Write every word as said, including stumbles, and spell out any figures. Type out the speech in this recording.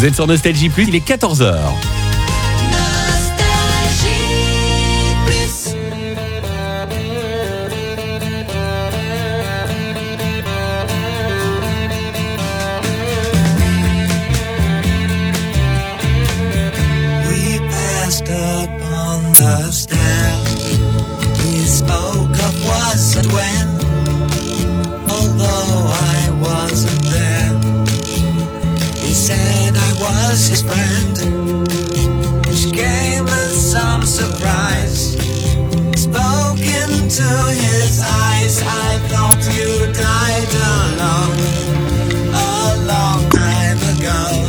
Vous êtes sur Nostalgie Plus, il est quatorze heures. Upon the stair, he spoke of was and when, although I wasn't there. He said I was his friend.